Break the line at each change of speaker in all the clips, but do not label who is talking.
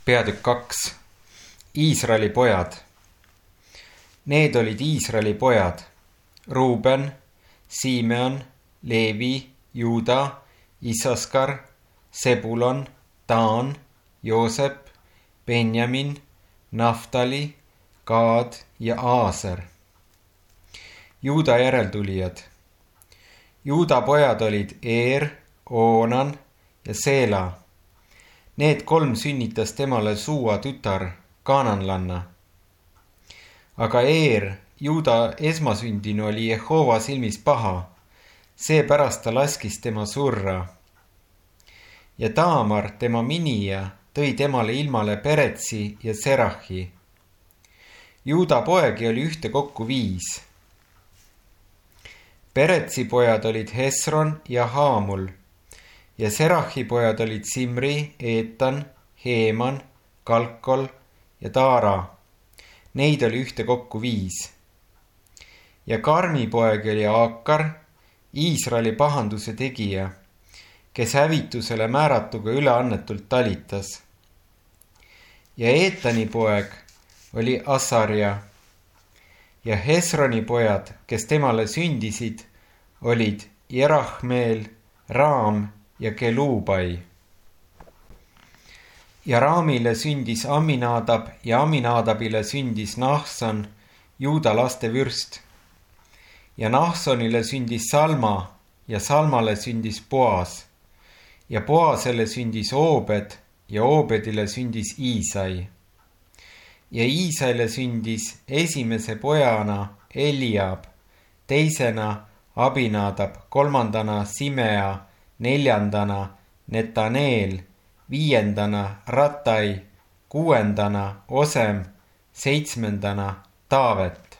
Peatükk 2. Iisraeli pojad. Need olid Iisraeli pojad: Ruuben, Simeon, Leevi, Juuda, Isaskar, Sebulon, Daan, Joosep, Benjamin, Naftali, Gaad ja Aaser. Juuda järeltulijad. Juuda pojad olid Eer, Oonan ja Seela. Need 3 sünnitas temale Suua tütar, kaananlanna. Aga Eer, Juuda esmasündinu, oli Jehova silmis paha, seepärast ta laskis tema surra. Ja Taamar, tema minija, tõi temale ilmale Peretsi ja Serahi. Juuda poegi oli ühtekokku 5. Peretsi pojad olid Hesron ja Haamul, ja Serahi pojad olid Simri, Eetan, Heeman, Kalkol ja Taara. Neid oli ühtekokku 5. Ja Karmi poeg oli Aakar, Iisraeli pahanduse tegija, kes hävitusele määratuga üleannetult talitas. Ja Eetani poeg oli Asarja. Ja Hesroni pojad, kes temale sündisid, olid Jerahmeel, Raam ja Kelubai. Ja Raamile sündis Aminadab ja Aminadabile sündis Nahson, Juuda laste vürst. Ja Nahsonile sündis Salma ja Salmale sündis Boas. Ja Boasele sündis Oobed ja Oobedile sündis Iisai. Ja Iisaile sündis esimese pojana Eliab, teisena Abinadab, 3. Simea, 4. Netaneel, 5. Ratai, 6. Osem, 7. Taavet.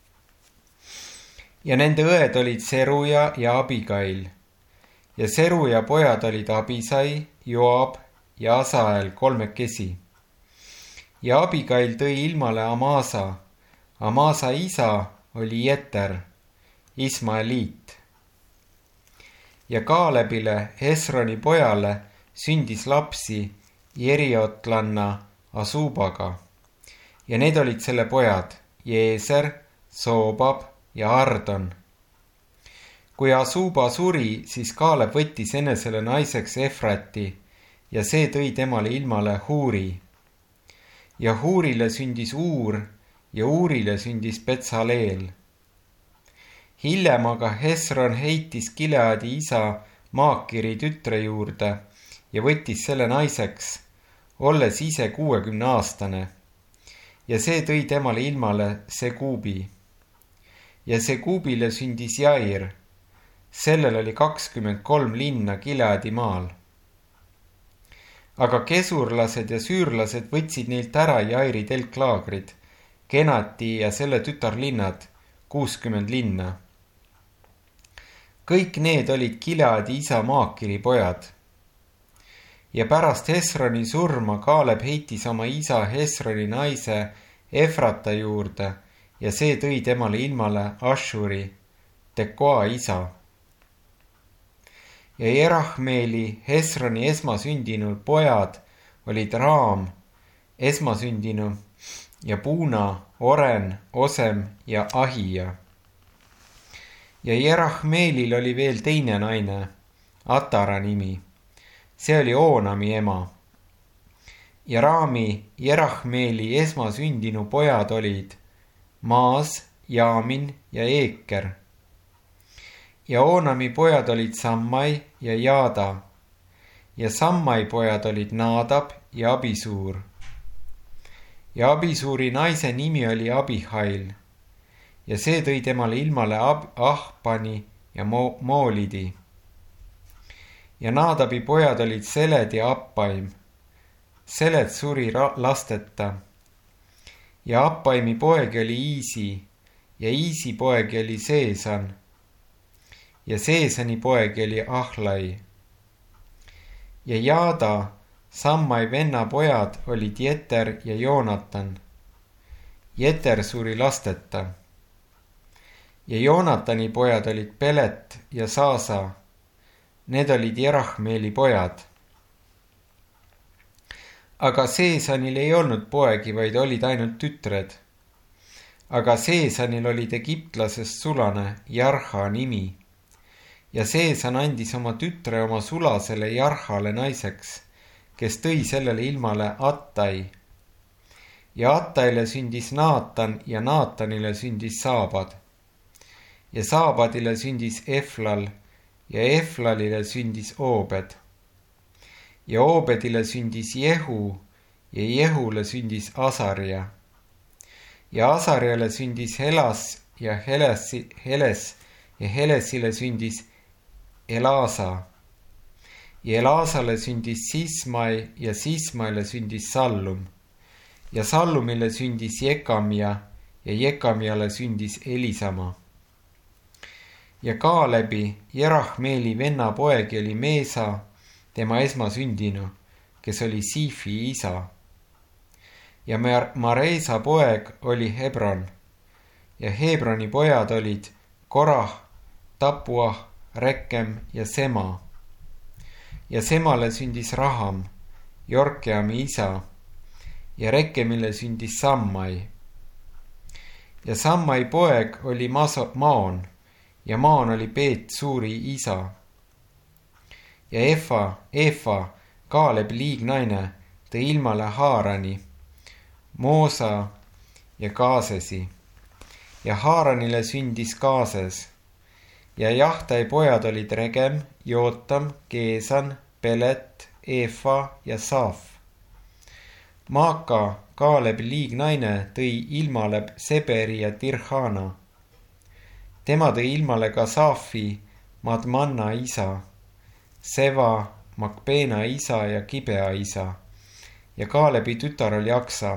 Ja nende õed olid Seruja ja Abigail. Ja Seruja pojad olid Abisai, Joab ja Asael 3. Ja Abigail tõi ilmale Amasa. Amasa isa oli Jeter, Ismaeliit. Ja Kaalebile, Hesroni pojale, sündis lapsi Jeriotlanna Asubaga. Ja need olid selle pojad: Jeeser, Soobab ja Ardon. Kui Asuba suri, siis Kaaleb võttis enesele naiseks Efrati ja see tõi temale ilmale Huuri. Ja Huurile sündis Uur ja Uurile sündis Betsaleel. Hiljem aga Hesron heitis Gileadi isa Maakiri tütre juurde ja võttis selle naiseks, olles ise 60-aastane. Ja see tõi temale ilmale Segubi. Ja Segubile sündis Jair. Sellel oli 23 linna Gileadi maal. Aga kesurlased ja süürlased võtsid neilt ära Jairi telklaagrid, Kenati ja selle tütarlinnad, 60 linna. Kõik need olid Gileadi isa Maakiri pojad. Ja pärast Hesroni surma Kaaleb heitis oma isa Hesroni naise Efrata juurde ja see tõi temale ilmale Ashuri, Tekoa isa. Ja Jerahmeeli, Hesroni esmasündinu pojad olid Raam, esmasündinu, ja Puuna, Oren, Osem ja Ahija. Ja Jerahmeelil oli veel teine naine, Atara nimi. See oli Oonami ema. Ja Raami, Jerahmeeli esmasündinu pojad olid Maas, Jaamin ja Eeker. Ja Oonami pojad olid Sammai ja Jaada. Ja Sammai pojad olid Naadab ja Abisuur. Ja Abisuuri naise nimi oli Abihail. Ja see tõi temale ilmale Ahpani ja Moolidi. Ja Naadabi pojad olid Seled ja Appaim. Seled suri lasteta. Ja Appaimi poegi oli Iisi ja Iisi poegi oli Seesan. Ja Seesani poegi oli Ahlai. Ja Jaada, Sammai venna pojad olid Jeter ja Joonatan. Jeter suri lasteta. Ja Joonatani pojad olid Pelet ja Saasa. Need olid Jerahmeeli pojad. Aga Seesanil ei olnud poegi, vaid olid ainult tütred. Aga Seesanil olid egiptlasest sulane Jarha nimi. Ja Seesan andis oma tütre oma sulasele Jarhale naiseks, kes tõi sellele ilmale Attai. Ja Attaile sündis Naatan ja Naatanile sündis Saabad. Ja Saabadile sündis Eflal ja Eflalile sündis Oobed. Ja Oobedile sündis Jehu ja Jehule sündis Asarja. Ja Asarjale sündis Helas ja Heles ja Helesile sündis Elasa. Ja Elasale sündis Sismai ja Sismaile sündis Sallum. Ja Sallumile sündis Jekamja ja Jekamjale sündis Elisama. Ja Kaalebi, Jerahmeeli venna poegi oli Meesa, tema esmasündinu, kes oli Siifi isa. Ja Mareesa poeg oli Hebron. Ja Hebroni pojad olid Korah, Tapuah, Rekem ja Sema. Ja Semale sündis Raham, Jorkeami isa. Ja Rekemile sündis Sammai. Ja Sammai poeg oli Maon. Ja Maon oli Peet suuri isa. Ja Efa, Kaalebi liignaine, tõi ilmale Haarani, Moosa ja Kaasesi. Ja Haaranile sündis Kaases. Ja Jahtai pojad olid Regem, Jootam, Geesan, Pelet, Efa ja Saaf. Maaka, Kaalebi liignaine, tõi ilmale Seberi ja Tirhana. Tema tõi ilmale ka Saafi, Madmanna isa, Seva, Makbeena isa ja Kibea isa, ja Kaalebi tütar oli Aksa.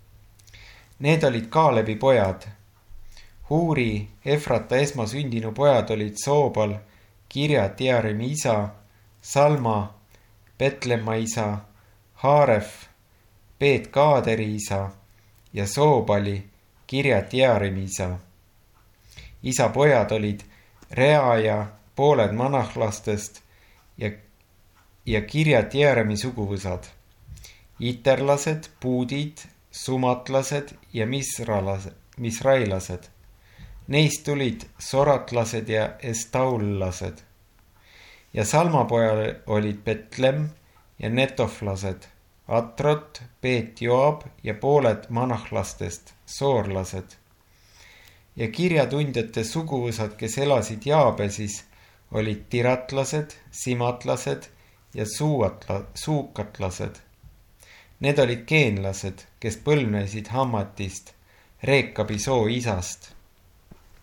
Need olid Kaalebi pojad. Huuri, Efrata esmasündinu pojad olid Soobal, Kirjat Jearimi isa, Salma, Betlemma isa, Haaref, Peet Kaaderi isa ja Soobali, Kirjat Jearimi isa. Isa pojad olid Rea ja pooled manahlastest ja Kirjat Jearimi suguvõsad, iterlased, puudid, sumatlased ja misrailased. Neist tulid soratlased ja estaullased. Ja Salma pojal olid Betlem ja netoflased, Atrot, Peet Joab ja pooled manahlastest, soorlased. Ja kirjatundjate suguvõsad, kes elasid Jaabesis, olid tiratlased, simatlased ja suukatlased. Need olid geenlased, kes põlvnesid Hammatist, Reekabi soo isast.